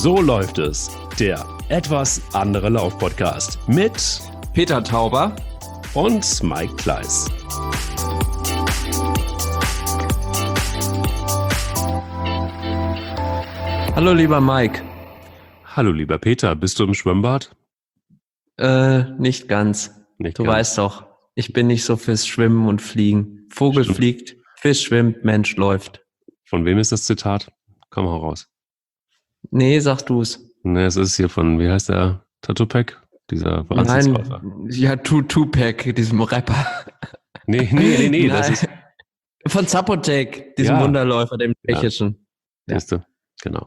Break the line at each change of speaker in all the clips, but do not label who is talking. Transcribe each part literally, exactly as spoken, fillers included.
So läuft es, der etwas andere Lauf-Podcast mit
Peter Tauber
und Mike Kleiss.
Hallo lieber Mike.
Hallo lieber Peter, bist du im Schwimmbad?
Äh, nicht ganz.
Nicht
du
ganz.
weißt doch, ich bin nicht so fürs Schwimmen und Fliegen. Vogel
Stimmt.
fliegt, Fisch schwimmt, Mensch läuft.
Von wem ist das Zitat? Komm mal raus.
Nee, sag du's.
Ne, es ist hier von, wie heißt der? Tupac? Dieser Wahnsinnsläufer.
Nein, ja, Tu- Tupac, diesem Rapper.
Nee, nee, nee, nee, das
Nein.
ist,
Von Zapotec, diesem
Ja.
Wunderläufer, dem
Ja.
tschechischen. Ja.
siehst du, genau.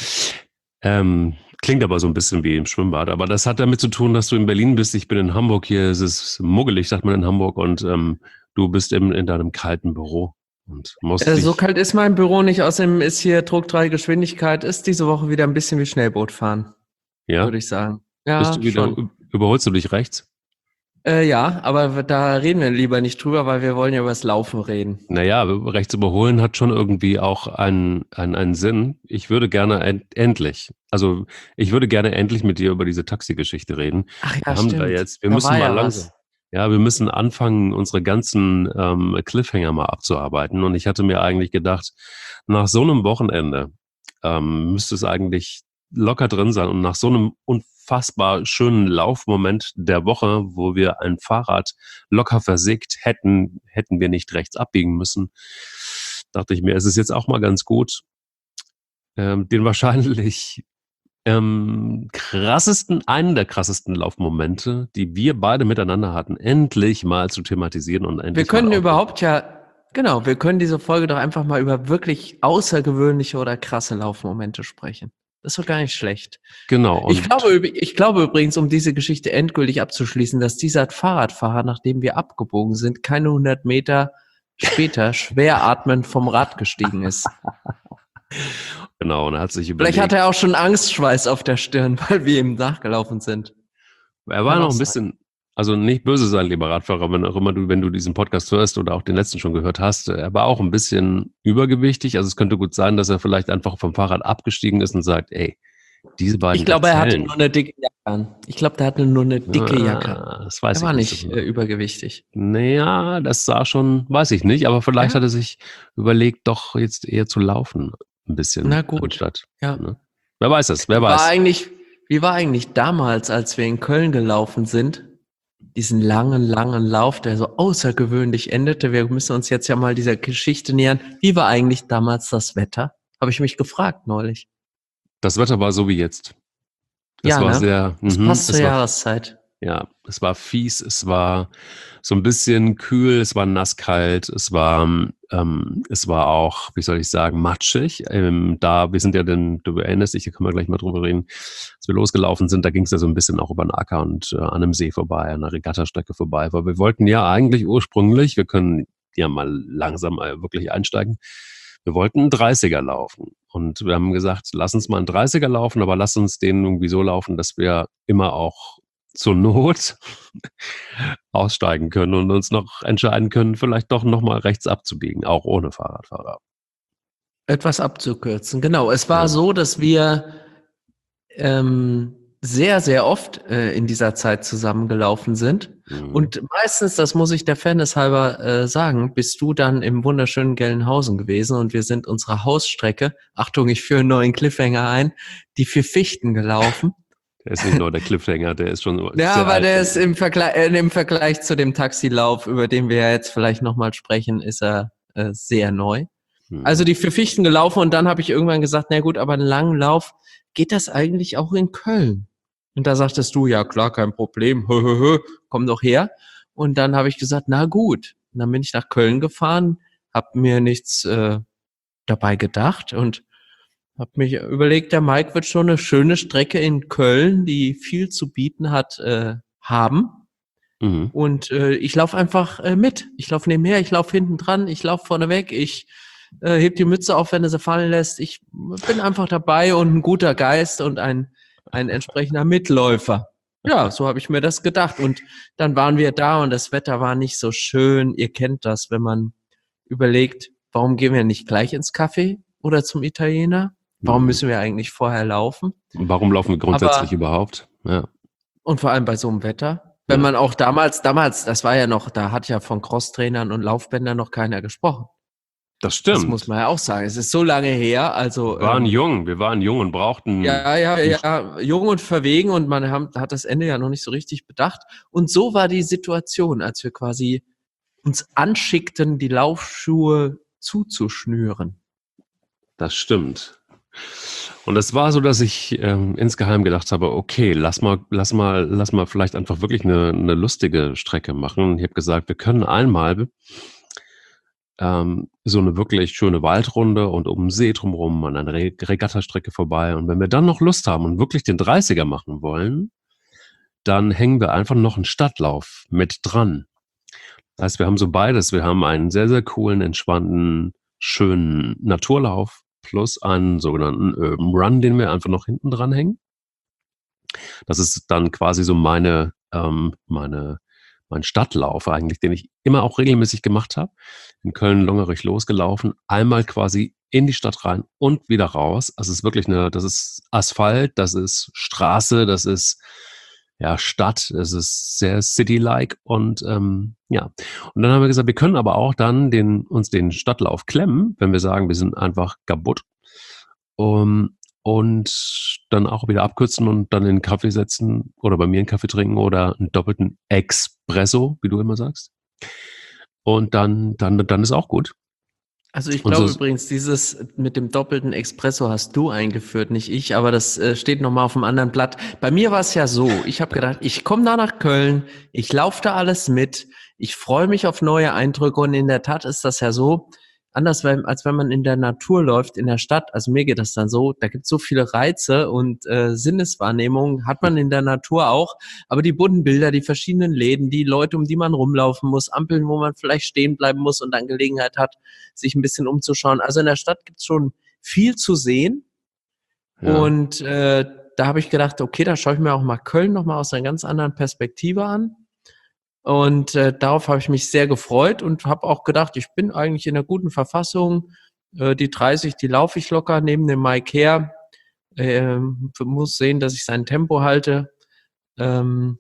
Ähm, klingt aber so ein bisschen wie im Schwimmbad, aber das hat damit zu tun, dass du in Berlin bist. Ich bin in Hamburg, hier ist es muggelig, sagt man in Hamburg, und ähm, du bist im, in deinem kalten Büro und musst
Äh,
dich,
so kalt ist mein Büro nicht, außerdem ist hier Druck drei Geschwindigkeit, ist diese Woche wieder ein bisschen wie Schnellboot fahren,
ja,
würde ich sagen. Ja,
bist du wieder,
schon.
überholst du dich rechts?
Äh, ja, aber da reden wir lieber nicht drüber, weil wir wollen ja über das Laufen reden.
Naja, rechts überholen hat schon irgendwie auch einen, einen, einen Sinn. Ich würde gerne end, endlich, also ich würde gerne endlich mit dir über diese Taxigeschichte reden.
Ach ja,
Wir haben
stimmt.
da jetzt, wir
Da
müssen
war
mal
ja
langsam,
was.
ja, wir müssen anfangen, unsere ganzen ähm, Cliffhanger mal abzuarbeiten. Und ich hatte mir eigentlich gedacht, nach so einem Wochenende ähm, müsste es eigentlich locker drin sein. Und nach so einem unfassbar schönen Laufmoment der Woche, wo wir ein Fahrrad locker versägt hätten, hätten wir nicht rechts abbiegen müssen, dachte ich mir, es ist jetzt auch mal ganz gut, ähm, den wahrscheinlich ähm, krassesten, einen der krassesten Laufmomente, die wir beide miteinander hatten, endlich mal zu thematisieren und endlich
Wir können
mal auch-
überhaupt ja, genau, wir können diese Folge doch einfach mal über wirklich außergewöhnliche oder krasse Laufmomente sprechen. Das ist doch gar nicht schlecht.
Genau. Und
Ich glaube, üb- ich glaube übrigens, um diese Geschichte endgültig abzuschließen, dass dieser Fahrradfahrer, nachdem wir abgebogen sind, keine hundert Meter später schwer atmend vom Rad gestiegen ist.
genau, und er hat sich überlegt,
Vielleicht hat er auch schon Angstschweiß auf der Stirn, weil wir ihm nachgelaufen sind.
er war
Kann
noch
auch
ein
sein.
bisschen, also nicht böse sein, lieber Radfahrer, wenn auch immer du, wenn du diesen Podcast hörst oder auch den letzten schon gehört hast, er war auch ein bisschen übergewichtig. Also es könnte gut sein, dass er vielleicht einfach vom Fahrrad abgestiegen ist und sagt, ey, diese beiden
Ich glaube, er hatte
Gazellen,
nur eine dicke Jacke an. Ich glaube, der hatte nur eine dicke Jacke an.
ah, das weiß
Er
ich
war
nicht.
nicht
so
äh,
genau.
übergewichtig.
Naja, das sah schon, weiß ich nicht, aber vielleicht
Ja.
hat er sich überlegt, doch jetzt eher zu laufen, ein bisschen.
Na gut.
Anstatt,
Ja.
ne? Wer weiß es, wer
War
weiß.
eigentlich, wie war eigentlich damals, als wir in Köln gelaufen sind, diesen langen, langen Lauf, der so außergewöhnlich endete? Wir müssen uns jetzt ja mal dieser Geschichte nähern. Wie war eigentlich damals das Wetter? Habe ich mich gefragt neulich.
Das Wetter war so wie jetzt. Es
Ja,
war
ne?
sehr,
Es
mhm,
passt zur
es war,
Jahreszeit.
ja, es war fies, es war so ein bisschen kühl, es war nasskalt, es war, ähm, es war auch, wie soll ich sagen, matschig. Ähm, da, wir sind ja denn, du erinnerst dich, da können wir gleich mal drüber reden, als wir losgelaufen sind, da ging es ja so ein bisschen auch über den Acker und äh, an einem See vorbei, an einer Regattastrecke vorbei, weil wir wollten ja eigentlich ursprünglich, wir können ja mal langsam äh, wirklich einsteigen, wir wollten einen dreißiger laufen. Und wir haben gesagt, lass uns mal einen dreißiger laufen, aber lass uns den irgendwie so laufen, dass wir immer auch zur Not aussteigen können und uns noch entscheiden können, vielleicht doch nochmal rechts abzubiegen, auch ohne Fahrradfahrer.
Etwas abzukürzen. Genau, es war
Ja.
so, dass wir ähm, sehr, sehr oft äh, in dieser Zeit zusammengelaufen sind.
Mhm.
Und meistens, das muss ich der Fairness halber äh, sagen, bist du dann im wunderschönen Gelnhausen gewesen und wir sind unsere Hausstrecke, Achtung, ich führe einen neuen Cliffhanger ein, die vier Fichten gelaufen.
Der ist nicht nur der Cliffhanger, der ist schon
Ja,
sehr
aber
alt.
der ist im Vergleich, äh, im Vergleich zu dem Taxilauf, über den wir ja jetzt vielleicht nochmal sprechen, ist er äh, sehr neu.
Mhm.
Also die vier Fichten gelaufen und dann habe ich irgendwann gesagt, na gut, aber einen langen Lauf, geht das eigentlich auch in Köln? Und da sagtest du, ja klar, kein Problem, hö, hö, hö, komm doch her. Und dann habe ich gesagt, na gut. Und dann bin ich nach Köln gefahren, habe mir nichts äh, dabei gedacht und habe mich überlegt, der Mike wird schon eine schöne Strecke in Köln, die viel zu bieten hat, äh, haben.
Mhm.
Und äh, ich laufe einfach äh, mit. Ich laufe nebenher, ich laufe hinten dran, ich laufe vorne weg, ich äh, heb die Mütze auf, wenn er sie fallen lässt. Ich bin einfach dabei und ein guter Geist und ein, ein entsprechender Mitläufer. Ja, so habe ich mir das gedacht. Und dann waren wir da und das Wetter war nicht so schön. Ihr kennt das, wenn man überlegt, warum gehen wir nicht gleich ins Café oder zum Italiener? Warum
Mhm.
müssen wir eigentlich vorher laufen?
Warum laufen wir grundsätzlich
Aber
überhaupt? Ja.
und vor allem bei so einem Wetter. Wenn
Ja.
man auch damals, damals, das war ja noch, da hat ja von Crosstrainern und Laufbändern noch keiner gesprochen.
Das
Das muss
stimmt.
man ja auch sagen. Es ist so lange her, also
Wir waren
ähm,
jung, wir waren jung und brauchten.
ja, ja, ja, jung und verwegen und man haben, hat das Ende ja noch nicht so richtig bedacht. Und so war die Situation, als wir quasi uns anschickten, die Laufschuhe zuzuschnüren.
Das stimmt. Und es war so, dass ich ähm, insgeheim gedacht habe, okay, lass mal, lass mal, lass mal vielleicht einfach wirklich eine, eine lustige Strecke machen. Ich habe gesagt, wir können einmal ähm, so eine wirklich schöne Waldrunde und um den See drumherum an einer Re Regattastrecke vorbei. Und wenn wir dann noch Lust haben und wirklich den dreißiger machen wollen, dann hängen wir einfach noch einen Stadtlauf mit dran. Das heißt, wir haben so beides. Wir haben einen sehr, sehr coolen, entspannten, schönen Naturlauf plus einen sogenannten Urban Run, den wir einfach noch hinten dran hängen. Das ist dann quasi so meine, ähm, meine, mein Stadtlauf eigentlich, den ich immer auch regelmäßig gemacht habe. In Köln-Longerich losgelaufen, einmal quasi in die Stadt rein und wieder raus. Also es ist wirklich eine, das ist Asphalt, das ist Straße, das ist ja Stadt, es ist sehr city-like und ähm, ja. Und dann haben wir gesagt, wir können aber auch dann den, uns den Stadtlauf klemmen, wenn wir sagen, wir sind einfach kaputt. Um, und dann auch wieder abkürzen und dann in einen Kaffee setzen oder bei mir einen Kaffee trinken oder einen doppelten Espresso, wie du immer sagst. Und dann, dann, dann ist auch gut.
Also ich
Und so,
glaube übrigens, dieses mit dem doppelten Espresso hast du eingeführt, nicht ich, aber das äh, steht nochmal auf dem anderen Blatt. Bei mir war es ja so, ich habe gedacht, ich komme da nach Köln, ich laufe da alles mit, ich freue mich auf neue Eindrücke und in der Tat ist das ja so, anders wenn, als wenn man in der Natur läuft, in der Stadt, also mir geht das dann so, da gibt es so viele Reize und äh, Sinneswahrnehmungen, hat man in der Natur auch, aber die bunten Bilder, die verschiedenen Läden, die Leute, um die man rumlaufen muss, Ampeln, wo man vielleicht stehen bleiben muss und dann Gelegenheit hat, sich ein bisschen umzuschauen. Also in der Stadt gibt's schon viel zu sehen.
ja.
Und äh, da habe ich gedacht, okay, da schaue ich mir auch mal Köln nochmal aus einer ganz anderen Perspektive an. Und äh, darauf habe ich mich sehr gefreut und habe auch gedacht, ich bin eigentlich in einer guten Verfassung. Äh, die dreißig, die laufe ich locker neben dem Mike her. Äh, muss sehen, dass ich sein Tempo halte. Ähm,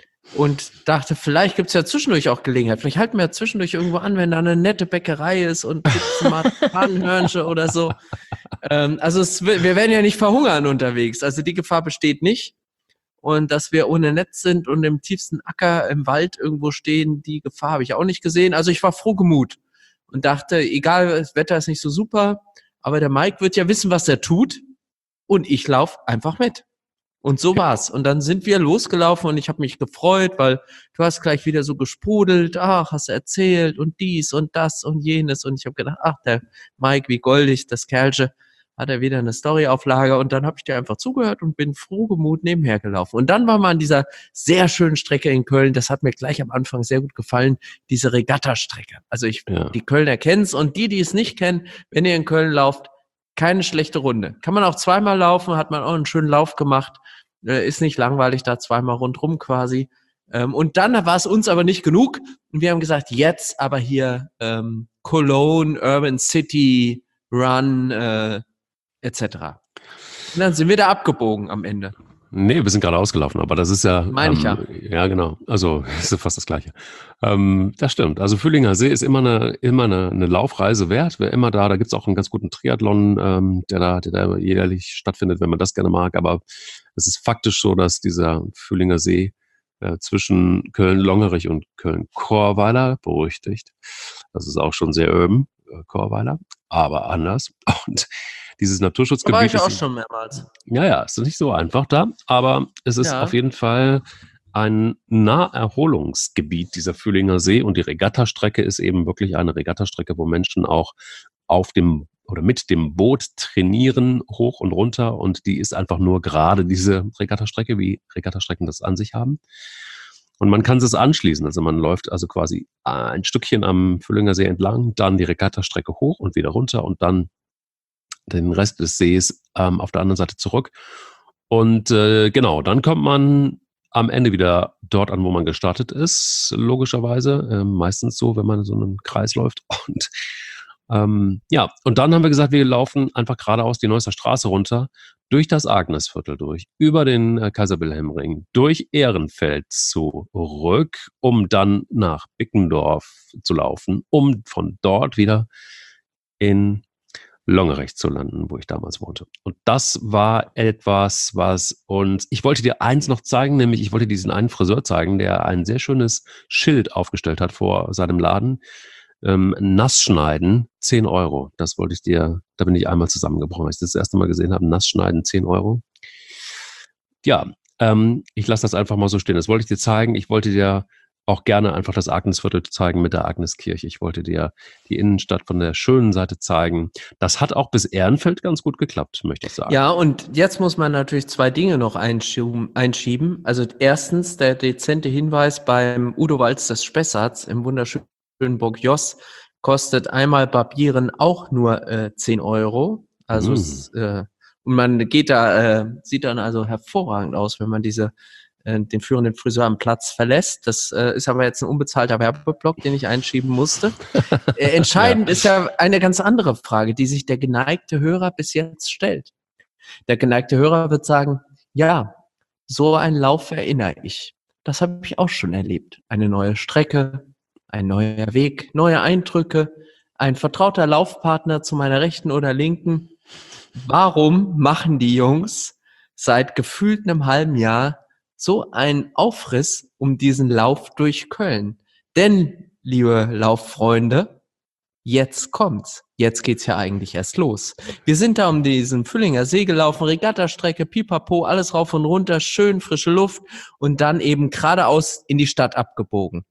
und dachte, vielleicht gibt's ja zwischendurch auch Gelegenheit. Vielleicht halten wir ja zwischendurch irgendwo an, wenn da eine nette Bäckerei ist und gibt's ein Marzipanhörnchen oder so. Ähm, also es, wir werden ja nicht verhungern unterwegs. Also die Gefahr besteht nicht. Und dass wir ohne Netz sind und im tiefsten Acker im Wald irgendwo stehen, die Gefahr habe ich auch nicht gesehen. Also ich war froh gemut und dachte, egal, das Wetter ist nicht so super, aber der Mike wird ja wissen, was er tut und ich laufe einfach mit. Und so war's. Und dann sind wir losgelaufen und ich habe mich gefreut, weil du hast gleich wieder so gesprudelt, ach, hast du erzählt und dies und das und jenes. Und ich habe gedacht, ach, der Mike, wie goldig, das Kerlchen, hat er wieder eine Storyauflage. Und dann habe ich dir einfach zugehört und bin frohgemut nebenher gelaufen. Und dann waren wir an dieser sehr schönen Strecke in Köln. Das hat mir gleich am Anfang sehr gut gefallen, diese Regattastrecke. Also ich,
Ja.
die Kölner kennen's und die, die es nicht kennen, wenn ihr in Köln lauft, keine schlechte Runde. Kann man auch zweimal laufen, hat man auch einen schönen Lauf gemacht. Äh, ist nicht langweilig, da zweimal rundrum quasi. Ähm, und dann war es uns aber nicht genug. Und wir haben gesagt, jetzt aber hier ähm, Cologne, Urban City, Run, äh, et cetera. Und dann sind wir da abgebogen am Ende.
Nee, wir sind gerade ausgelaufen, aber das ist ja,
Meine ich ja.
ähm, ja genau, also ist ja fast das Gleiche. Ähm, das stimmt, also Fühlinger See ist immer eine, immer eine, eine Laufreise wert, wer immer da, da gibt's auch einen ganz guten Triathlon, ähm, der da, der da jährlich stattfindet, wenn man das gerne mag, aber es ist faktisch so, dass dieser Fühlinger See äh, zwischen Köln-Longerich und Köln-Chorweiler, berüchtigt, das ist auch schon sehr urban, äh, Chorweiler, aber anders und dieses
Da
Naturschutzgebiet
war ich auch
ist,
schon mehrmals.
ja, ja, ist nicht so einfach da, aber es ist auf
Ja.
jeden Fall ein Naherholungsgebiet, dieser Fühlinger See, und die Regattastrecke ist eben wirklich eine Regattastrecke, wo Menschen auch auf dem oder mit dem Boot trainieren, hoch und runter, und die ist einfach nur gerade diese Regattastrecke, wie Regattastrecken das an sich haben. Und man kann es anschließen, also man läuft also quasi ein Stückchen am Fühlinger See entlang, dann die Regattastrecke hoch und wieder runter und dann den Rest des Sees ähm, auf der anderen Seite zurück. Und äh, genau, dann kommt man am Ende wieder dort an, wo man gestartet ist, logischerweise. Ähm, meistens so, wenn man so einen Kreis läuft. Und, Ähm, ja, und dann haben wir gesagt, wir laufen einfach geradeaus die Neusser Straße runter, durch das Agnesviertel durch, über den äh, Kaiser-Wilhelm-Ring, durch Ehrenfeld zurück, um dann nach Bickendorf zu laufen, um von dort wieder in Longerecht zu landen, wo ich damals wohnte. Und das war etwas, was uns, ich wollte dir eins noch zeigen, nämlich ich wollte diesen einen Friseur zeigen, der ein sehr schönes Schild aufgestellt hat vor seinem Laden. Ähm, Nassschneiden, zehn Euro. Das wollte ich dir, da bin ich einmal zusammengebrochen, als ich das erste Mal gesehen habe, Nassschneiden, zehn Euro. Ja, ähm, ich lasse das einfach mal so stehen. Das wollte ich dir zeigen. Ich wollte dir auch gerne einfach das Agnesviertel zeigen mit der Agneskirche. Ich wollte dir die Innenstadt von der schönen Seite zeigen. Das hat auch bis Ehrenfeld ganz gut geklappt, möchte ich sagen.
Ja, und jetzt muss man natürlich zwei Dinge noch einschieben. einschieben. Also erstens der dezente Hinweis beim Udo Walz des Spessarts im wunderschönen Burg Joss kostet einmal Barbieren auch nur äh, zehn Euro. Also
Mm.
es, äh, und man geht da, äh, sieht dann also hervorragend aus, wenn man diese äh, den führenden Friseur am Platz verlässt. Das äh, ist aber jetzt ein unbezahlter Werbeblock, den ich einschieben musste. Äh, entscheidend
Ja.
ist ja eine ganz andere Frage, die sich der geneigte Hörer bis jetzt stellt. Der geneigte Hörer wird sagen, ja, so einen Lauf erinnere ich. Das habe ich auch schon erlebt. Eine neue Strecke, ein neuer Weg, neue Eindrücke, ein vertrauter Laufpartner zu meiner Rechten oder Linken. Warum machen die Jungs seit gefühlt einem halben Jahr so einen Aufriss um diesen Lauf durch Köln? Denn, liebe Lauffreunde, jetzt kommt's. Jetzt geht's ja eigentlich erst los. Wir sind da um diesen Füllinger See gelaufen, Regattastrecke, Pipapo, alles rauf und runter, schön frische Luft und dann eben geradeaus in die Stadt abgebogen.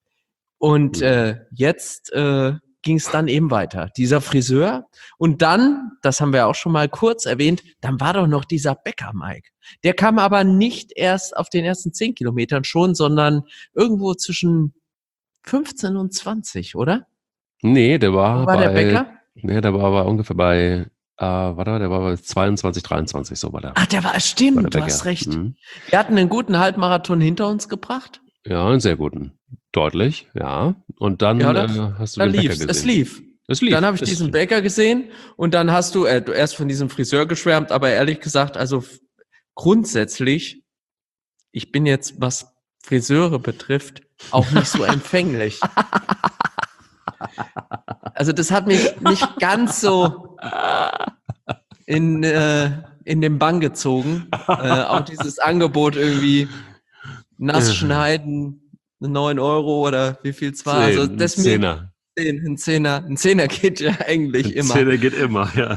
Und äh, jetzt äh, ging es dann eben weiter. Dieser Friseur und dann, das haben wir auch schon mal kurz erwähnt, dann war doch noch dieser Bäcker Mike. Der kam aber nicht erst auf den ersten zehn Kilometern schon, sondern irgendwo zwischen fünfzehn und zwanzig, oder?
Nee, der war,
Wo war
bei,
der Bäcker?
Nee, der war, war ungefähr bei, äh, warte, der war bei zweiundzwanzig, dreiundzwanzig, so war der.
Ach, der war,
War der
stimmt, du
Bäcker.
hast recht.
Mhm.
Wir hatten einen guten Halbmarathon hinter uns gebracht.
Ja, einen sehr guten. Deutlich, ja. Und dann
Ja, da,
äh, hast du
da
den Bäcker
lief's.
gesehen.
Es lief.
Es lief.
Dann habe ich
Es
diesen
lief.
Bäcker gesehen und dann hast du, äh, du erst von diesem Friseur geschwärmt, aber ehrlich gesagt, also f- grundsätzlich, ich bin jetzt, was Friseure betrifft, auch nicht so empfänglich. Also das hat mich nicht ganz so in, äh, in den Bann gezogen. Äh, auch dieses Angebot irgendwie nass schneiden, neun Euro oder wie viel es war. Also
Zehn,
das mir
Zehner.
Zehn, ein Zehner, ein Zehner geht ja eigentlich immer.
Zehner geht immer, ja.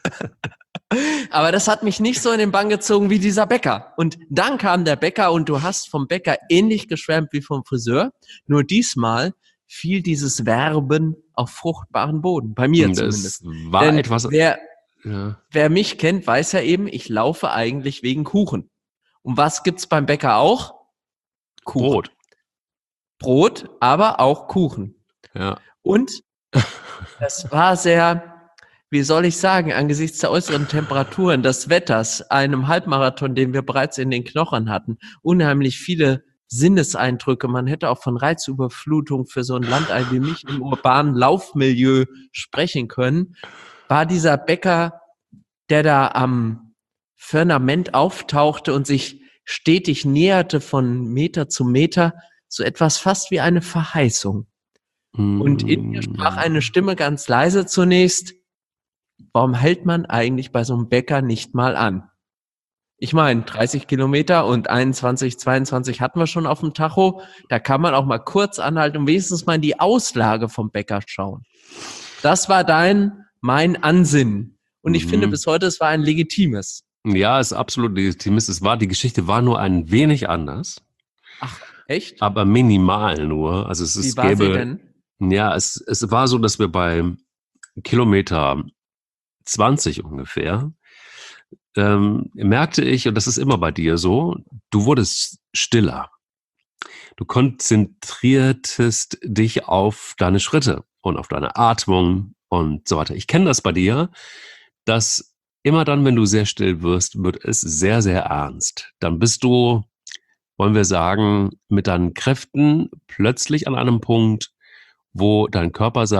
Aber das hat mich nicht so in den Bann gezogen wie dieser Bäcker. Und dann kam der Bäcker und du hast vom Bäcker ähnlich geschwärmt wie vom Friseur. Nur diesmal fiel dieses Werben auf fruchtbaren Boden. Bei mir
Das
zumindest.
war
Denn
etwas.
wer,
Ja.
wer mich kennt, weiß ja eben, ich laufe eigentlich wegen Kuchen. Und was gibt's beim Bäcker auch? Kuchen.
Brot.
Brot, aber auch Kuchen.
Ja.
Und das war sehr, wie soll ich sagen, angesichts der äußeren Temperaturen, des Wetters, einem Halbmarathon, den wir bereits in den Knochen hatten, unheimlich viele Sinneseindrücke. Man hätte auch von Reizüberflutung für so ein Landei wie mich im urbanen Laufmilieu sprechen können. War dieser Bäcker, der da am Firmament auftauchte und sich stetig näherte von Meter zu Meter, so etwas fast wie eine Verheißung. Und in mir sprach eine Stimme ganz leise zunächst, warum hält man eigentlich bei so einem Bäcker nicht mal an? Ich meine, dreißig Kilometer und einundzwanzig, zweiundzwanzig hatten wir schon auf dem Tacho. Da kann man auch mal kurz anhalten und wenigstens mal in die Auslage vom Bäcker schauen. Das war dein, mein Ansinnen. Und ich
Mhm.
finde bis heute, es war ein legitimes.
Ja, es ist absolut legitim. Es war, die Geschichte war nur ein wenig anders,
Ach, echt?
aber minimal nur. Also es
Wie
ist
war sie
gäbe,
denn?
ja, es, es war so, dass wir bei Kilometer zwanzig ungefähr, ähm, merkte ich, und das ist immer bei dir so, du wurdest stiller. Du konzentriertest dich auf deine Schritte und auf deine Atmung und so weiter. Ich kenne das bei dir, dass immer dann, wenn du sehr still wirst, wird es sehr, sehr ernst. Dann bist du, wollen wir sagen, mit deinen Kräften plötzlich an einem Punkt, wo dein Körper sagt,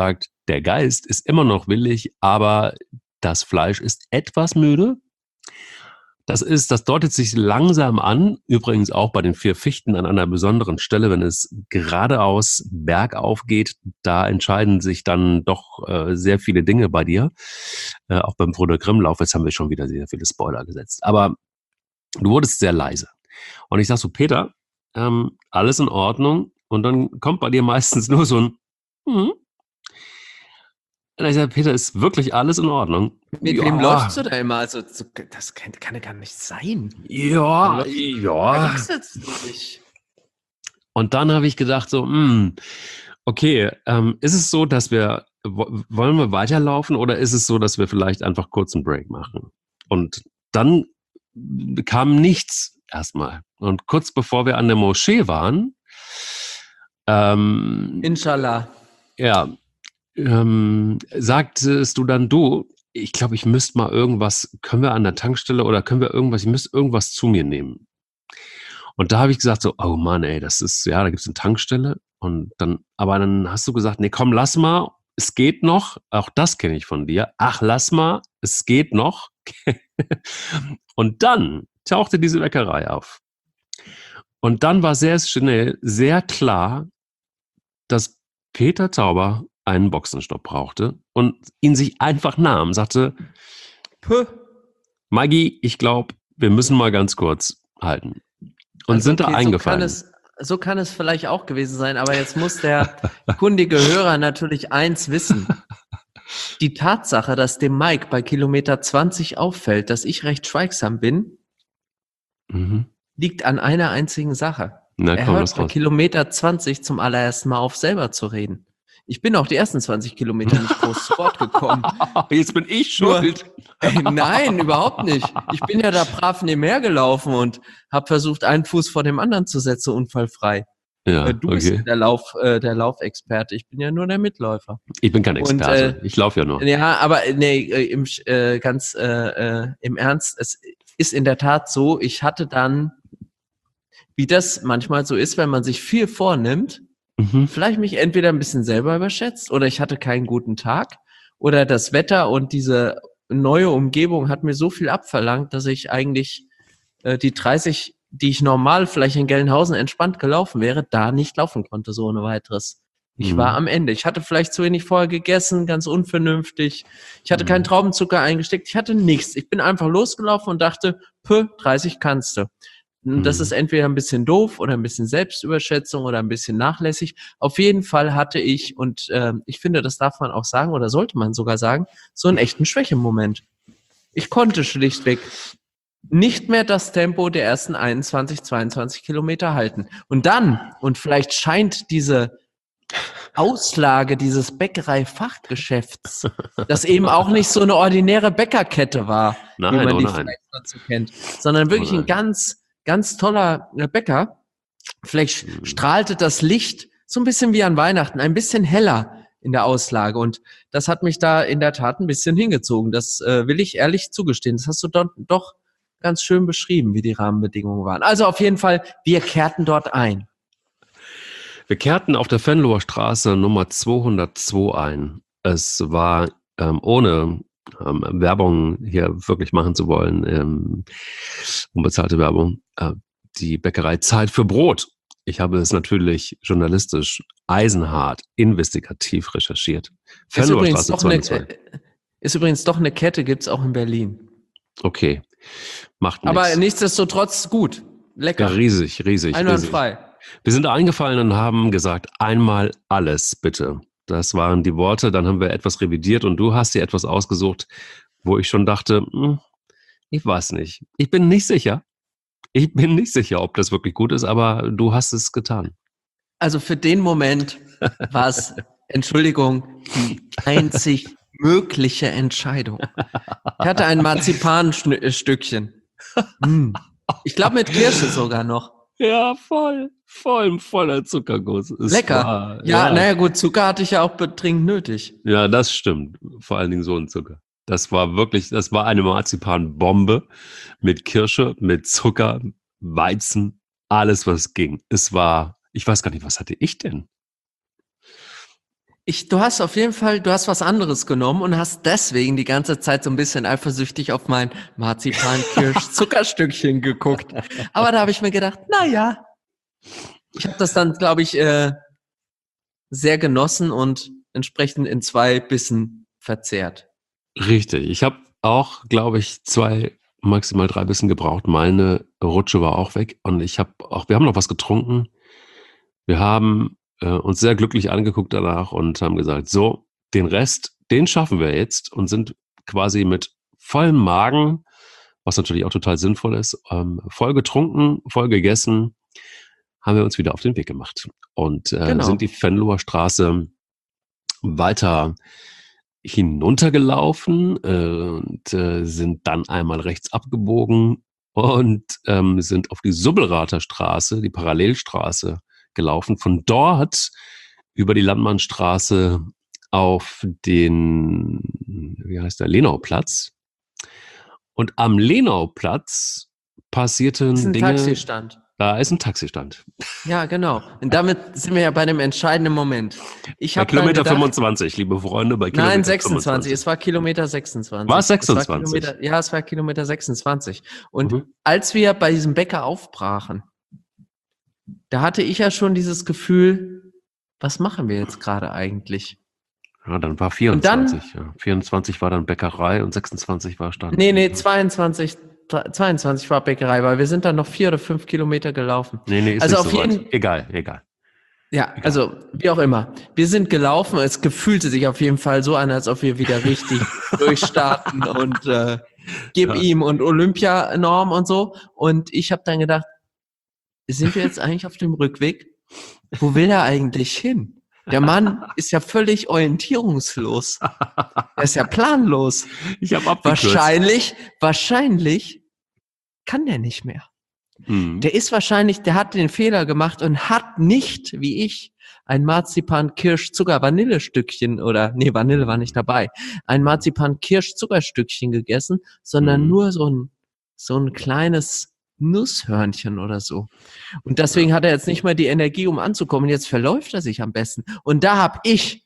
Der Geist ist immer noch willig, aber das Fleisch ist etwas müde. Das ist, das deutet sich langsam an, übrigens auch bei den vier Fichten an einer besonderen Stelle, wenn es geradeaus bergauf geht, da entscheiden sich dann doch äh, sehr viele Dinge bei dir. Äh, auch beim Bruder Grimm-Lauf, jetzt haben wir schon wieder sehr viele Spoiler gesetzt. Aber du wurdest sehr leise. Und ich sag so, Peter, ähm, alles in Ordnung. Und dann kommt bei dir meistens nur so ein hm. Und ich sage, Peter, ist wirklich alles in Ordnung?
Mit
ja.
wem läufst du da immer? Also, so, das kann, kann ja gar nicht sein.
Ja,
Da
ja.
gibt's jetzt nicht.
Und dann habe ich gedacht so, mh, okay, ähm, ist es so, dass wir, w- wollen wir weiterlaufen oder ist es so, dass wir vielleicht einfach kurz einen Break machen? Und dann kam nichts erstmal. Und kurz bevor wir an der Moschee waren, ähm,
Inshallah.
ja, ähm, sagtest du dann, du, ich glaube, ich müsste mal irgendwas, können wir an der Tankstelle oder können wir irgendwas, ich müsste irgendwas zu mir nehmen. Und da habe ich gesagt so, oh Mann, ey, das ist, ja, da gibt es eine Tankstelle. Und dann, aber dann hast du gesagt, nee, komm, lass mal, es geht noch. Auch das kenne ich von dir. Ach, lass mal, es geht noch. Und dann tauchte diese Bäckerei auf. Und dann war sehr schnell, sehr klar, dass Peter Tauber einen Boxenstopp brauchte und ihn sich einfach nahm, sagte,
Puh.
Maggie, ich glaube, wir müssen mal ganz kurz halten. Und
Also,
sind da
okay,
eingefallen.
So kann, es, so kann es vielleicht auch gewesen sein, aber jetzt muss der kundige Hörer natürlich eins wissen. Die Tatsache, dass dem Mike bei Kilometer zwanzig auffällt, dass ich recht schweigsam bin,
Mhm.
liegt an einer einzigen Sache.
Na,
Er
komm,
hört
lass
bei
raus.
Kilometer zwanzig zum allerersten Mal auf, selber zu reden. Ich bin auch die ersten zwanzig Kilometer nicht groß zu Wort gekommen.
Jetzt bin ich
Nur-
schuld.
Ey, nein, überhaupt nicht. Ich bin ja da brav nebenher gelaufen und habe versucht, einen Fuß vor dem anderen zu setzen, unfallfrei.
Ja,
Äh, du bist ja
okay.
der Lauf, äh, der Laufexperte. Ich bin ja nur der Mitläufer.
Ich bin kein
Und,
Experte.
äh,
ich laufe ja nur.
Ja, aber äh, nee, äh, im, Sch- äh, ganz äh, äh, im Ernst, es ist in der Tat so, ich hatte dann, wie das manchmal so ist, wenn man sich viel vornimmt,
Mhm.
vielleicht mich entweder ein bisschen selber überschätzt oder ich hatte keinen guten Tag oder das Wetter und diese neue Umgebung hat mir so viel abverlangt, dass ich eigentlich äh, die dreißig, die ich normal vielleicht in Gelnhausen entspannt gelaufen wäre, da nicht laufen konnte, so ohne weiteres. Ich
Mhm.
war am Ende. Ich hatte vielleicht zu wenig vorher gegessen, ganz unvernünftig. Ich hatte
Mhm.
keinen Traubenzucker eingesteckt. Ich hatte nichts. Ich bin einfach losgelaufen und dachte, pö, dreißig kannst du. Und Das
Mhm.
ist entweder ein bisschen doof oder ein bisschen Selbstüberschätzung oder ein bisschen nachlässig. Auf jeden Fall hatte ich, und äh, ich finde, das darf man auch sagen oder sollte man sogar sagen, so einen echten Schwächemoment. Ich konnte schlichtweg nicht mehr das Tempo der ersten einundzwanzig, zweiundzwanzig Kilometer halten. Und dann, und vielleicht scheint diese Auslage dieses Bäckerei-Fachgeschäfts, das eben auch nicht so eine ordinäre Bäckerkette war, wie
Nein,
man
oh
die
nein.
vielleicht dazu kennt, sondern wirklich
Oh
ein
nein.
ganz, ganz toller äh, Bäcker. Vielleicht
Mhm.
strahlte das Licht so ein bisschen wie an Weihnachten, ein bisschen heller in der Auslage. Und das hat mich da in der Tat ein bisschen hingezogen. Das äh, will ich ehrlich zugestehen. Das hast du dort doch ganz schön beschrieben, wie die Rahmenbedingungen waren. Also auf jeden Fall, wir kehrten dort ein.
Wir kehrten auf der Venloer Straße Nummer zweihundertzwei ein. Es war ähm, ohne ähm, Werbung hier wirklich machen zu wollen, ähm, unbezahlte Werbung, äh, die Bäckerei Zeit für Brot. Ich habe es natürlich journalistisch eisenhart, investigativ recherchiert.
Ist
Venloer
übrigens,
Straße
doch eine,
zweihundertzwei.
äh, ist übrigens doch eine Kette, gibt's auch in Berlin.
Okay, macht
Aber
nichts.
nichtsdestotrotz gut. Lecker.
Riesig, riesig, riesig.
Einwandfrei.
Wir sind da eingefallen und haben gesagt, einmal alles bitte. Das waren die Worte, dann haben wir etwas revidiert und du hast dir etwas ausgesucht, wo ich schon dachte, hm, ich weiß nicht. Ich bin nicht sicher. Ich bin nicht sicher, ob das wirklich gut ist, aber du hast es getan.
Also für den Moment war es, Entschuldigung, die einzig mögliche Entscheidung. Ich hatte ein Marzipanstückchen. Hm. Ich glaube mit Kirsche sogar noch.
Ja, voll, voll, voller Zuckerguss. Es
Lecker.
War,
Ja,
ja,
naja gut, Zucker hatte ich ja auch dringend nötig.
ja, das stimmt. Vor allen Dingen so ein Zucker. Das war wirklich, das war eine Marzipanbombe mit Kirsche, mit Zucker, Weizen, alles was ging. Es war, ich weiß gar nicht, was hatte ich denn?
Ich, du hast auf jeden Fall, du hast was anderes genommen und hast deswegen die ganze Zeit so ein bisschen eifersüchtig auf mein Marzipan-Kirsch-Zuckerstückchen geguckt. Aber da habe ich mir gedacht, na ja, ich habe das dann, glaube ich, äh, sehr genossen und entsprechend in zwei Bissen verzehrt.
Richtig. Ich habe auch, glaube ich, zwei, maximal drei Bissen gebraucht. Meine Rutsche war auch weg und ich habe auch, wir haben noch was getrunken. Wir haben äh, uns sehr glücklich angeguckt danach und haben gesagt, so, den Rest, den schaffen wir jetzt und sind quasi mit vollem Magen, was natürlich auch total sinnvoll ist, ähm, voll getrunken, voll gegessen, haben wir uns wieder auf den Weg gemacht und äh,
Genau.
sind die Venloer Straße weiter hinuntergelaufen äh, und äh, sind dann einmal rechts abgebogen und ähm, sind auf die Subbelrather Straße, die Parallelstraße gelaufen. Von dort über die Landmannstraße auf den, wie heißt der, Lenauplatz. Und am Lenauplatz passierten
Das ist ein
Dinge.
Taxistand.
Da ist ein Taxistand.
Ja, genau. Und damit sind wir ja bei dem entscheidenden Moment. Ich
Bei
habe
Kilometer
gedacht,
fünfundzwanzig, liebe Freunde, bei Kilometer
nein, sechsundzwanzig.
fünfundzwanzig.
Es war Kilometer sechsundzwanzig.
War es
Es war
sechsundzwanzig?
Kilometer, ja, es war Kilometer sechsundzwanzig. Und
Mhm.
als wir bei diesem Bäcker aufbrachen, da hatte ich ja schon dieses Gefühl, was machen wir jetzt gerade eigentlich?
Ja, dann war
Und dann,
vierundzwanzig. Ja. vierundzwanzig war dann Bäckerei und sechsundzwanzig war Stand.
nee, nee, zweiundzwanzig, zweiundzwanzig war Bäckerei, weil wir sind dann noch vier oder fünf Kilometer gelaufen.
Nee, nee, ist
Also
nicht
auf
so
jeden
weit. Egal, egal.
Ja, also wie auch immer. Wir sind gelaufen, es gefühlte sich auf jeden Fall so an, als ob wir wieder richtig durchstarten und äh, gib
Ja.
ihm und Olympianorm und so. Und ich habe dann gedacht, sind wir jetzt eigentlich auf dem Rückweg? Wo will er eigentlich hin? Der Mann ist ja völlig orientierungslos. Er ist ja planlos.
Ich habe abgekürzt.
Wahrscheinlich, wahrscheinlich kann der nicht mehr.
Mhm.
Der ist wahrscheinlich, der hat den Fehler gemacht und hat nicht, wie ich, ein Marzipan-Kirsch-Zucker-Vanille-Stückchen oder, nee, Vanille war nicht dabei, ein Marzipan-Kirsch-Zuckerstückchen gegessen, sondern
Mhm.
nur so ein, so ein kleines Nusshörnchen oder so. Und deswegen hat er jetzt nicht mal die Energie, um anzukommen. Jetzt verläuft er sich am besten. Und da habe ich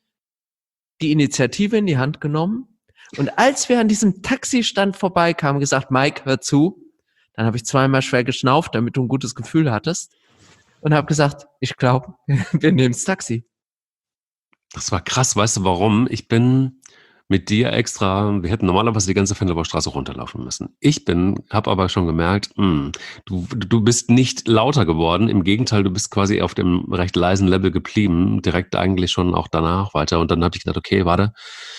die Initiative in die Hand genommen. Und als wir an diesem Taxistand vorbeikamen, gesagt, Mike, hör zu. Dann habe ich zweimal schwer geschnauft, damit du ein gutes Gefühl hattest. Und habe gesagt, ich glaube, wir nehmen das Taxi.
Das war krass, weißt du warum? Ich bin mit dir extra, wir hätten normalerweise die ganze Venloer Straße runterlaufen müssen. Ich bin, habe aber schon gemerkt, mh, du, du bist nicht lauter geworden. Im Gegenteil, du bist quasi auf dem recht leisen Level geblieben, direkt eigentlich schon auch danach weiter. Und dann habe ich gedacht, okay, warte,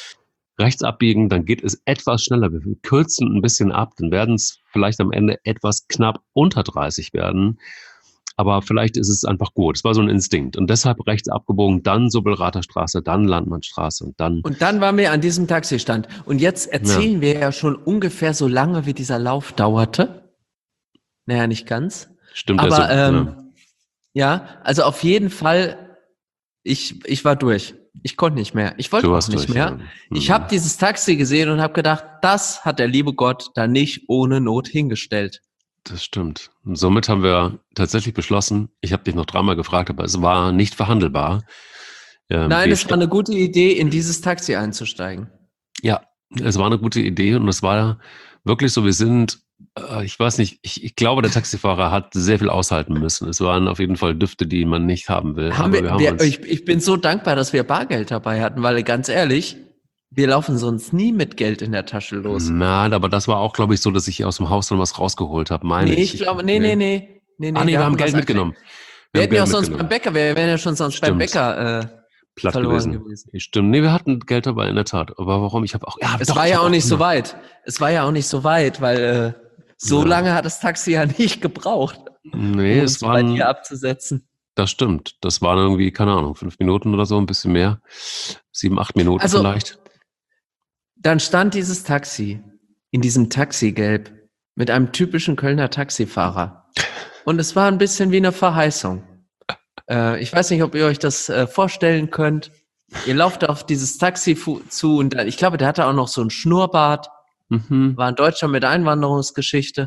rechts abbiegen, dann geht es etwas schneller. Wir kürzen ein bisschen ab, dann werden es vielleicht am Ende etwas knapp unter dreißig werden. Aber vielleicht ist es einfach gut. Es war so ein Instinkt. Und deshalb rechts abgebogen, dann Subbelrather Straße, dann Landmannstraße und dann.
Und dann waren wir an diesem Taxistand. Und jetzt erzählen ja. wir ja schon ungefähr so lange, wie dieser Lauf dauerte. Naja, nicht ganz.
Stimmt.
Aber
also,
ähm, ja. ja, also auf jeden Fall, ich, ich war durch. Ich konnte nicht mehr. Ich wollte auch nicht durch, mehr. Ja. Mhm. Ich habe dieses Taxi gesehen und habe gedacht, das hat der liebe Gott da nicht ohne Not hingestellt.
Das stimmt. Und somit haben wir tatsächlich beschlossen, ich habe dich noch dreimal gefragt, aber es war nicht verhandelbar.
Ähm, Nein, es war eine gute Idee, in dieses Taxi einzusteigen.
Ja, es war eine gute Idee und es war wirklich so, wir sind, äh, ich weiß nicht, ich, ich glaube, der Taxifahrer hat sehr viel aushalten müssen. Es waren auf jeden Fall Düfte, die man nicht haben will.
Haben
aber
wir,
wir haben
wir,
uns
ich, ich bin so dankbar, dass wir Bargeld dabei hatten, weil ganz ehrlich, wir laufen sonst nie mit Geld in der Tasche los.
Nein, aber das war auch, glaube ich, so, dass ich aus dem Haus dann was rausgeholt habe, meine
nee,
ich.
ich glaube, nee, nee, nee, nee, nee.
Ah, nee, wir, wir haben Geld mitgenommen.
Wir, wir hätten ja auch sonst beim Bäcker, wir wären ja schon sonst
Stimmt.
beim Bäcker äh,
platt
verloren
gewesen.
gewesen.
Stimmt, nee, wir hatten Geld dabei, in der Tat. Aber warum? Ich habe auch, ja,
Es
doch,
war ja auch nicht so
immer.
weit. Es war ja auch nicht so weit, weil äh, so
ja.
lange hat das Taxi ja nicht gebraucht,
nee,
um
es
uns
waren,
bei dir abzusetzen.
Das stimmt. Das waren irgendwie, keine Ahnung, fünf Minuten oder so, ein bisschen mehr. Sieben, acht Minuten
also,
vielleicht.
Dann stand dieses Taxi in diesem Taxigelb mit einem typischen Kölner Taxifahrer. Und es war ein bisschen wie eine Verheißung. Äh, ich weiß nicht, ob ihr euch das äh, vorstellen könnt. Ihr lauft auf dieses Taxi zu und ich glaube, der hatte auch noch so einen Schnurrbart.
Mhm.
War ein Deutscher mit Einwanderungsgeschichte.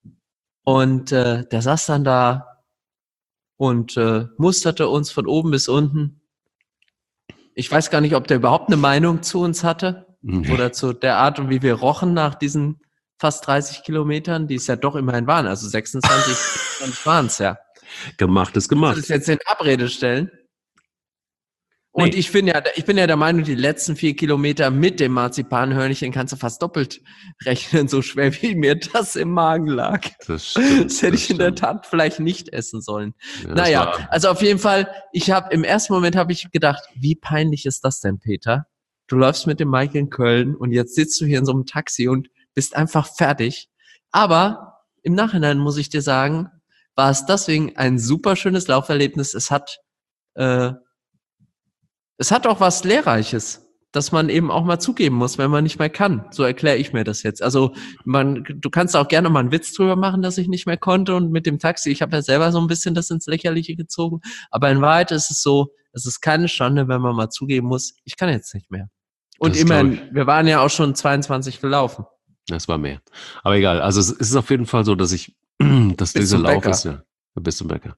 Und äh, der saß dann da und äh, musterte uns von oben bis unten. Ich weiß gar nicht, ob der überhaupt eine Meinung zu uns hatte
Nee.
oder zu der Art und wie wir rochen nach diesen fast dreißig Kilometern, die es ja doch immerhin waren. Also sechsundzwanzig waren es ja.
Gemacht ist
Willst du
gemacht.
das jetzt in Abrede stellen? Und
Nee.
ich bin ja, ich bin ja der Meinung, die letzten vier Kilometer mit dem Marzipanhörnchen kannst du fast doppelt rechnen, so schwer wie mir das im Magen lag.
Das stimmt.
Das hätte
das
ich in der
stimmt.
Tat vielleicht nicht essen sollen.
Ja, das
Naja,
war-
also auf jeden Fall, ich habe im ersten Moment habe ich gedacht, wie peinlich ist das denn, Peter? Du läufst mit dem Mike in Köln und jetzt sitzt du hier in so einem Taxi und bist einfach fertig. Aber im Nachhinein muss ich dir sagen, war es deswegen ein super schönes Lauferlebnis. Es hat äh, Es hat auch was Lehrreiches, dass man eben auch mal zugeben muss, wenn man nicht mehr kann. So erkläre ich mir das jetzt. Also man, du kannst auch gerne mal einen Witz drüber machen, dass ich nicht mehr konnte und mit dem Taxi, ich habe ja selber so ein bisschen das ins Lächerliche gezogen. Aber in Wahrheit ist es so, es ist keine Schande, wenn man mal zugeben muss, ich kann jetzt nicht mehr. Und
Das ist, glaub
immerhin, wir waren ja auch schon zweiundzwanzig gelaufen.
Das war mehr. Aber egal. Also es ist auf jeden Fall so, dass ich, dass
Bis
dieser
zum
Lauf
Bäcker.
ist, ja, bis zum Bäcker.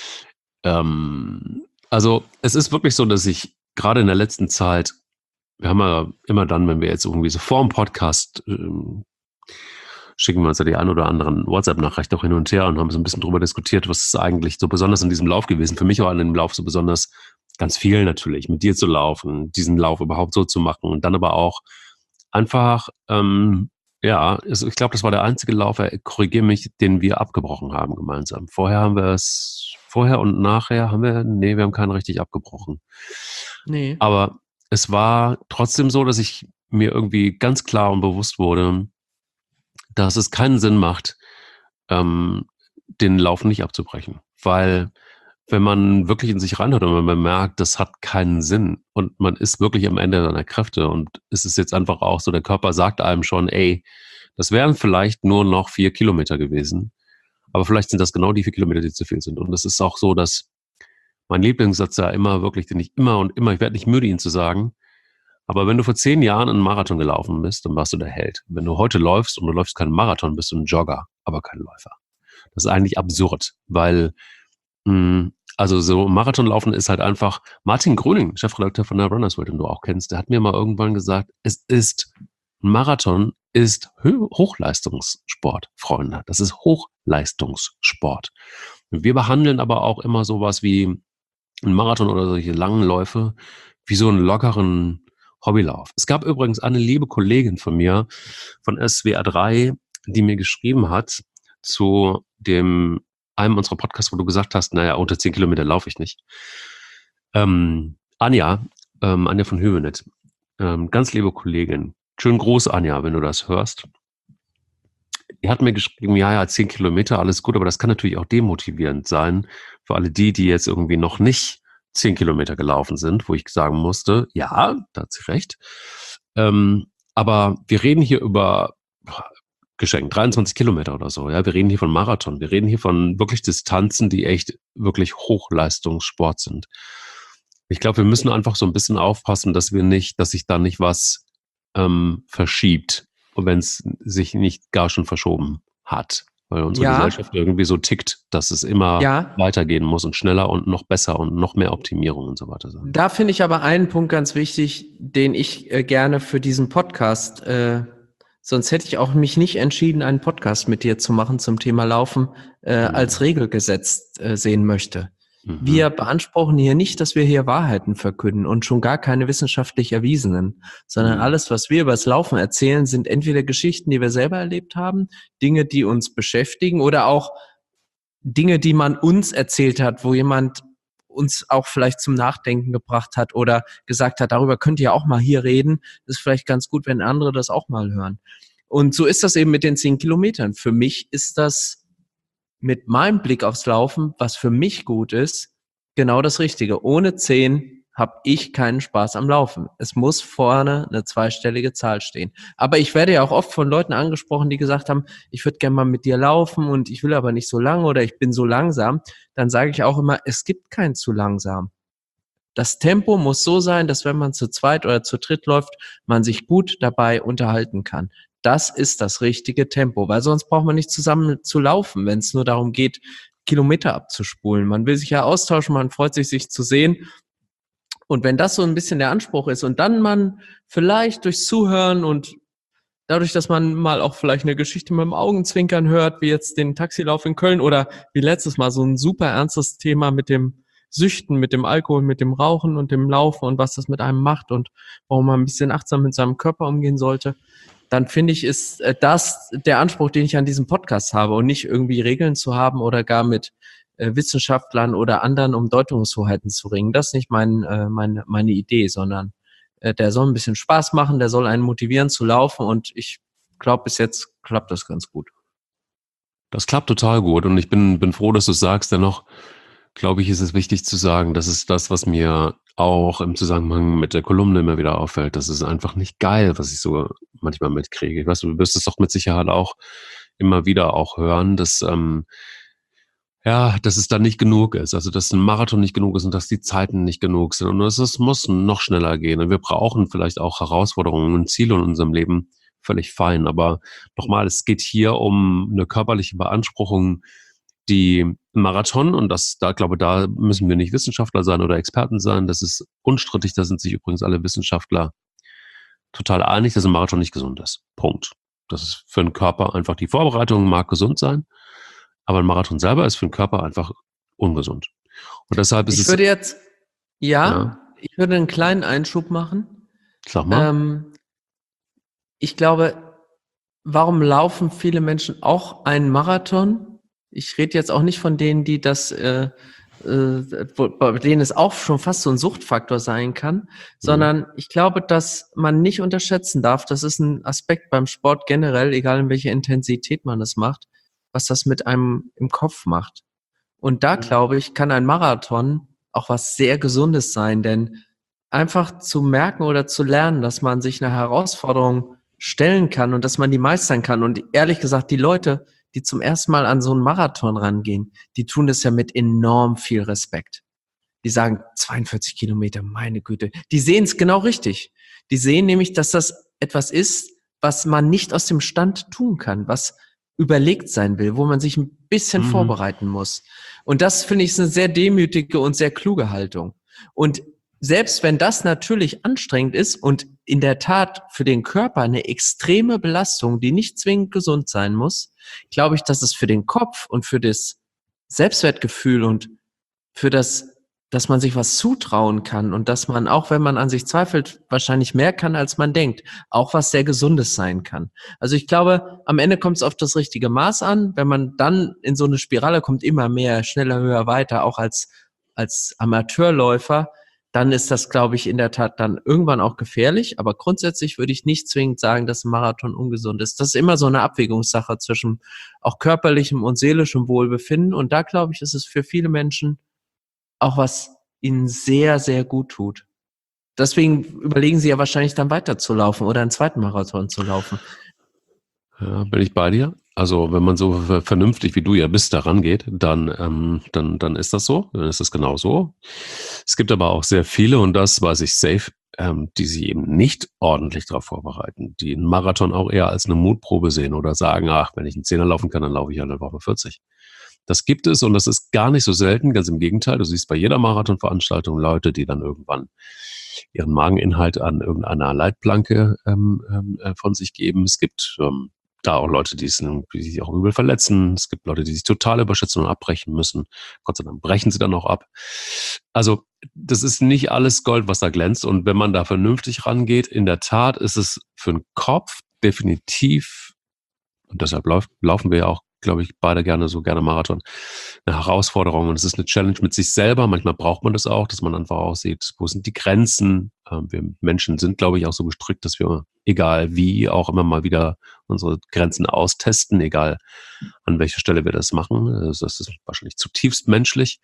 Ähm, also es ist wirklich so, dass ich gerade in der letzten Zeit, wir haben ja immer dann, wenn wir jetzt irgendwie so vor dem Podcast ähm, schicken wir uns ja die ein oder anderen WhatsApp-Nachricht auch hin und her und haben so ein bisschen drüber diskutiert, was ist eigentlich so besonders in diesem Lauf gewesen. Für mich war an dem Lauf so besonders ganz viel natürlich, mit dir zu laufen, diesen Lauf überhaupt so zu machen und dann aber auch einfach, ähm, ja, ich glaube, das war der einzige Lauf, korrigiere mich, den wir abgebrochen haben gemeinsam. Vorher haben wir es, vorher und nachher haben wir, nee, wir haben keinen richtig abgebrochen.
Nee.
Aber es war trotzdem so, dass ich mir irgendwie ganz klar und bewusst wurde, dass es keinen Sinn macht, ähm, den Lauf nicht abzubrechen. Weil wenn man wirklich in sich reinhört und wenn man merkt, das hat keinen Sinn und man ist wirklich am Ende seiner Kräfte und es ist jetzt einfach auch so, der Körper sagt einem schon, ey, das wären vielleicht nur noch vier Kilometer gewesen, aber vielleicht sind das genau die vier Kilometer, die zu viel sind. Und es ist auch so, dass mein Lieblingssatz ja immer wirklich, den ich immer und immer, ich werde nicht müde, ihn zu sagen, aber wenn du vor zehn Jahren einen Marathon gelaufen bist, dann warst du der Held. Wenn du heute läufst und du läufst keinen Marathon, bist du ein Jogger, aber kein Läufer. Das ist eigentlich absurd, weil mh, also so Marathonlaufen ist halt einfach, Martin Gröning, Chefredakteur von der Runners World, den du auch kennst, der hat mir mal irgendwann gesagt, es ist, ein Marathon ist Hö- Hochleistungssport, Freunde. Das ist Hochleistungssport. Wir behandeln aber auch immer sowas wie ein Marathon oder solche langen Läufe wie so einen lockeren Hobbylauf. Es gab übrigens eine liebe Kollegin von mir von S W R drei, die mir geschrieben hat zu dem einem unserer Podcasts, wo du gesagt hast, naja, unter zehn Kilometer laufe ich nicht. Ähm, Anja, ähm, Anja von Hövenet, ähm, ganz liebe Kollegin, schönen Gruß, Anja, wenn du das hörst. Die hat mir geschrieben, ja, ja, zehn Kilometer, alles gut, aber das kann natürlich auch demotivierend sein für alle die, die jetzt irgendwie noch nicht zehn Kilometer gelaufen sind, wo ich sagen musste, ja, da hat sie recht. Ähm, aber wir reden hier über geschenkt dreiundzwanzig Kilometer oder so. Ja, wir reden hier von Marathon. Wir reden hier von wirklich Distanzen, die echt wirklich Hochleistungssport sind. Ich glaube, wir müssen einfach so ein bisschen aufpassen, dass wir nicht, dass sich da nicht was ähm, verschiebt, wenn es sich nicht gar schon verschoben hat. Weil unsere
Ja.
Gesellschaft irgendwie so tickt, dass es immer
Ja.
weitergehen muss und schneller und noch besser und noch mehr Optimierung und so weiter sein.
Da finde ich aber einen Punkt ganz wichtig, den ich äh, gerne für diesen Podcast, äh, sonst hätte ich auch mich nicht entschieden, einen Podcast mit dir zu machen zum Thema Laufen, äh,
Mhm.
als Regelgesetz äh, sehen möchte.
Mhm.
Wir beanspruchen hier nicht, dass wir hier Wahrheiten verkünden und schon gar keine wissenschaftlich erwiesenen, sondern
Mhm.
alles, was wir über das Laufen erzählen, sind entweder Geschichten, die wir selber erlebt haben, Dinge, die uns beschäftigen oder auch Dinge, die man uns erzählt hat, wo jemand uns auch vielleicht zum Nachdenken gebracht hat oder gesagt hat, darüber könnt ihr auch mal hier reden. Ist vielleicht ganz gut, wenn andere das auch mal hören. Und so ist das eben mit den zehn Kilometern. Für mich ist das mit meinem Blick aufs Laufen, was für mich gut ist, genau das Richtige. Ohne zehn habe ich keinen Spaß am Laufen. Es muss vorne eine zweistellige Zahl stehen. Aber ich werde ja auch oft von Leuten angesprochen, die gesagt haben, ich würde gerne mal mit dir laufen und ich will aber nicht so lang oder ich bin so langsam. Dann sage ich auch immer, es gibt kein zu langsam. Das Tempo muss so sein, dass wenn man zu zweit oder zu dritt läuft, man sich gut dabei unterhalten kann. Das ist das richtige Tempo, weil sonst braucht man nicht zusammen zu laufen, wenn es nur darum geht, Kilometer abzuspulen. Man will sich ja austauschen, man freut sich, sich zu sehen. Und wenn das so ein bisschen der Anspruch ist und dann man vielleicht durchs Zuhören und dadurch, dass man mal auch vielleicht eine Geschichte mit dem Augenzwinkern hört, wie jetzt den Taxilauf in Köln oder wie letztes Mal so ein super ernstes Thema mit dem Süchten, mit dem Alkohol, mit dem Rauchen und dem Laufen und was das mit einem macht und warum man ein bisschen achtsam mit seinem Körper umgehen sollte, dann finde ich, ist äh, das der Anspruch, den ich an diesem Podcast habe und nicht irgendwie Regeln zu haben oder gar mit äh, Wissenschaftlern oder anderen um Deutungshoheiten zu ringen. Das ist nicht mein, äh, meine, meine Idee, sondern äh, der soll ein bisschen Spaß machen, der soll einen motivieren zu laufen und ich glaube, bis jetzt klappt das ganz gut.
Das klappt total gut und ich bin, bin froh, dass du es sagst. Dennoch, glaube ich, ist es wichtig zu sagen, das ist das, was mir auch im Zusammenhang mit der Kolumne immer wieder auffällt. Das ist einfach nicht geil, was ich so manchmal mitkriege. Ich weiß, du wirst es doch mit Sicherheit auch immer wieder auch hören, dass, ähm, ja, dass es dann nicht genug ist. Also, dass ein Marathon nicht genug ist und dass die Zeiten nicht genug sind und es es muss noch schneller gehen. Und wir brauchen vielleicht auch Herausforderungen und Ziele in unserem Leben. Völlig fein. Aber nochmal, es geht hier um eine körperliche Beanspruchung, die Marathon, und das, da glaube, da müssen wir nicht Wissenschaftler sein oder Experten sein. Das ist unstrittig. Da sind sich übrigens alle Wissenschaftler total einig, dass ein Marathon nicht gesund ist. Punkt. Das ist für den Körper einfach, die Vorbereitung mag gesund sein, aber ein Marathon selber ist für den Körper einfach ungesund. Und deshalb ist
Ich
es,
würde jetzt, ja,
ja,
ich würde einen kleinen Einschub machen.
sag mal.
Ähm, ich glaube, warum laufen viele Menschen auch einen Marathon? Ich rede jetzt auch nicht von denen, die das, äh, äh, wo, bei denen es auch schon fast so ein Suchtfaktor sein kann, sondern ich glaube, dass man nicht unterschätzen darf, das ist ein Aspekt beim Sport generell, egal in welcher Intensität man es macht, was das mit einem im Kopf macht. Und da, glaube ich, kann ein Marathon auch was sehr Gesundes sein, denn einfach zu merken oder zu lernen, dass man sich einer Herausforderung stellen kann und dass man die meistern kann. Und ehrlich gesagt, die Leute, die zum ersten Mal an so einen Marathon rangehen, die tun das ja mit enorm viel Respekt. Die sagen zweiundvierzig Kilometer, meine Güte. Die sehen es genau richtig. Die sehen nämlich, dass das etwas ist, was man nicht aus dem Stand tun kann, was überlegt sein will, wo man sich ein bisschen
Mhm.
vorbereiten muss. Und das finde ich ist eine sehr demütige und sehr kluge Haltung. Und selbst wenn das natürlich anstrengend ist und in der Tat für den Körper eine extreme Belastung, die nicht zwingend gesund sein muss, glaube ich, dass es für den Kopf und für das Selbstwertgefühl und für das, dass man sich was zutrauen kann und dass man, auch wenn man an sich zweifelt, wahrscheinlich mehr kann, als man denkt, auch was sehr Gesundes sein kann. Also ich glaube, am Ende kommt es auf das richtige Maß an. Wenn man dann in so eine Spirale kommt, immer mehr, schneller, höher, weiter, auch als, als Amateurläufer, dann ist das, glaube ich, in der Tat dann irgendwann auch gefährlich. Aber grundsätzlich würde ich nicht zwingend sagen, dass ein Marathon ungesund ist. Das ist immer so eine Abwägungssache zwischen auch körperlichem und seelischem Wohlbefinden. Und da, glaube ich, ist es für viele Menschen auch was ihnen sehr, sehr gut tut. Deswegen überlegen sie ja wahrscheinlich dann weiterzulaufen oder einen zweiten Marathon zu laufen.
Ja, bin ich bei dir. Also wenn man so ver- vernünftig wie du ja bist da rangeht, dann, ähm, dann, dann ist das so, dann ist das genau so. Es gibt aber auch sehr viele, und das weiß ich safe, ähm, die sich eben nicht ordentlich darauf vorbereiten, die einen Marathon auch eher als eine Mutprobe sehen oder sagen, ach, wenn ich einen Zehner laufen kann, dann laufe ich eine Woche vierzig. Das gibt es und das ist gar nicht so selten, ganz im Gegenteil. Du siehst bei jeder Marathonveranstaltung Leute, die dann irgendwann ihren Mageninhalt an irgendeiner Leitplanke ähm, ähm, äh, von sich geben. Es gibt ähm, da auch Leute, die, es, die sich auch übel verletzen. Es gibt Leute, die sich total überschätzen und abbrechen müssen. Gott sei Dank brechen sie dann auch ab. Also das ist nicht alles Gold, was da glänzt. Und wenn man da vernünftig rangeht, in der Tat ist es für den Kopf definitiv, und deshalb läuft, laufen wir ja auch, glaube ich, beide gerne so gerne Marathon, eine Herausforderung. Und es ist eine Challenge mit sich selber. Manchmal braucht man das auch, dass man einfach auch sieht, wo sind die Grenzen. Ähm, wir Menschen sind, glaube ich, auch so gestrickt, dass wir, egal wie, auch immer mal wieder unsere Grenzen austesten, egal an welcher Stelle wir das machen. Also das ist wahrscheinlich zutiefst menschlich,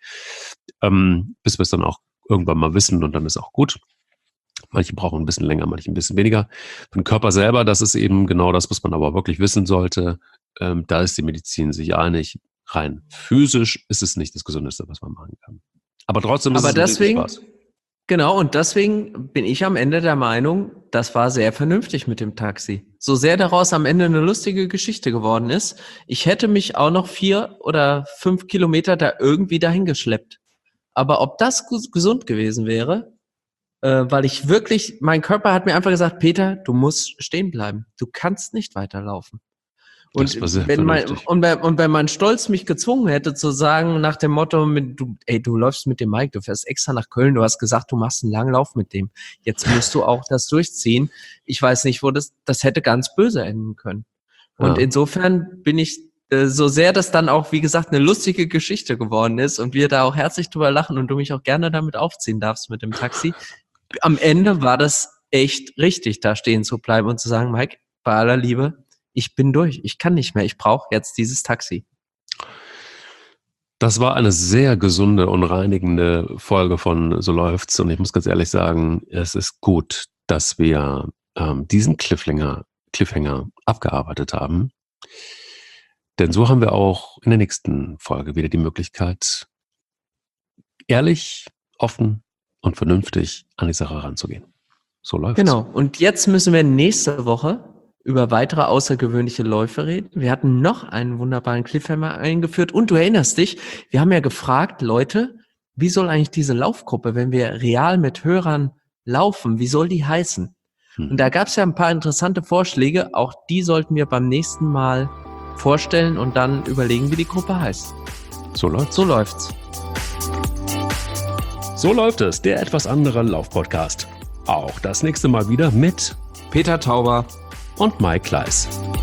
ähm, bis wir es dann auch irgendwann mal wissen und dann ist auch gut. Manche brauchen ein bisschen länger, manche ein bisschen weniger. Für den Körper selber, das ist eben genau das, was man aber wirklich wissen sollte. Ähm, da ist die Medizin sich einig. Rein physisch ist es nicht das Gesündeste, was man machen kann. Aber trotzdem ist
Aber
es ein
deswegen,
Riesenspaß.
genau, und deswegen bin ich am Ende der Meinung, das war sehr vernünftig mit dem Taxi. So sehr daraus am Ende eine lustige Geschichte geworden ist, ich hätte mich auch noch vier oder fünf Kilometer da irgendwie dahin geschleppt. Aber ob das gu- gesund gewesen wäre, äh, weil ich wirklich, mein Körper hat mir einfach gesagt, Peter, du musst stehen bleiben. Du kannst nicht weiterlaufen. Und
Das war sehr
wenn mein,
vernünftig.
und, wenn, und wenn mein Stolz mich gezwungen hätte zu sagen, nach dem Motto, mit, du, ey, du läufst mit dem Mike, du fährst extra nach Köln, du hast gesagt, du machst einen langen Lauf mit dem. Jetzt musst du auch das durchziehen. Ich weiß nicht, wo das, das hätte ganz böse enden können. Und
Ja.
insofern bin ich, äh, so sehr das dann auch, wie gesagt, eine lustige Geschichte geworden ist und wir da auch herzlich drüber lachen und du mich auch gerne damit aufziehen darfst mit dem Taxi. Am Ende war das echt richtig, da stehen zu bleiben und zu sagen, Mike, bei aller Liebe, ich bin durch, ich kann nicht mehr, ich brauche jetzt dieses Taxi.
Das war eine sehr gesunde und reinigende Folge von So läuft's. Und ich muss ganz ehrlich sagen, es ist gut, dass wir ähm, diesen Cliffhanger, Cliffhanger abgearbeitet haben. Denn so haben wir auch in der nächsten Folge wieder die Möglichkeit, ehrlich, offen und vernünftig an die Sache ranzugehen. So läuft's.
Genau. Und jetzt müssen wir nächste Woche über weitere außergewöhnliche Läufe reden. Wir hatten noch einen wunderbaren Cliffhanger eingeführt und du erinnerst dich, wir haben ja gefragt, Leute, wie soll eigentlich diese Laufgruppe, wenn wir real mit Hörern laufen, wie soll die heißen?
Hm.
Und da gab es ja ein paar interessante Vorschläge, auch die sollten wir beim nächsten Mal vorstellen und dann überlegen, wie die Gruppe heißt.
So läuft's.
So läuft's.
So läuft es, der etwas andere Laufpodcast. Auch das nächste Mal wieder mit
Peter Tauber
und Mike Kleiss.